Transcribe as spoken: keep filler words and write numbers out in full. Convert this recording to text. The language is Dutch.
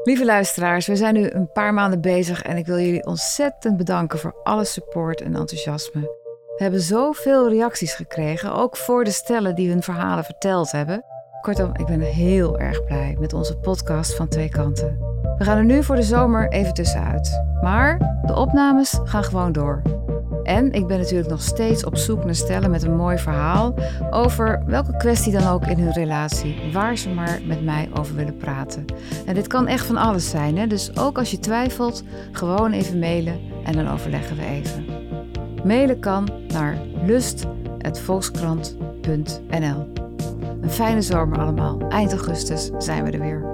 Lieve luisteraars, we zijn nu een paar maanden bezig en ik wil jullie ontzettend bedanken voor alle support en enthousiasme. We hebben zoveel reacties gekregen, ook voor de stellen die hun verhalen verteld hebben. Kortom, ik ben heel erg blij met onze podcast van Twee Kanten. We gaan er nu voor de zomer even tussenuit. Maar de opnames gaan gewoon door. En ik ben natuurlijk nog steeds op zoek naar stellen met een mooi verhaal over welke kwestie dan ook in hun relatie, waar ze maar met mij over willen praten. En dit kan echt van alles zijn, hè? Dus ook als je twijfelt, gewoon even mailen en dan overleggen we even. Mailen kan naar lust apenstaartje volkskrant punt n l. Een fijne zomer allemaal. Eind augustus zijn we er weer.